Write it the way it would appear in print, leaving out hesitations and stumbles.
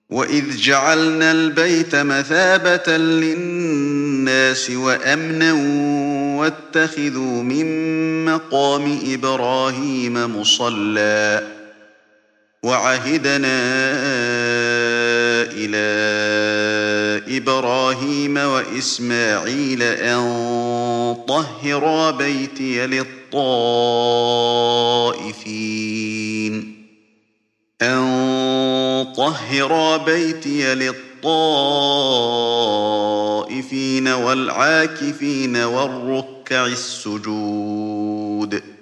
وإذ جعلنا البيت مثابة للناس وأمنا واتخذوا من مقام إبراهيم مصلى وعهدنا إلى إبراهيم وإسماعيل أن طهرا بيتي للطائفين والعاكفين والركع السجود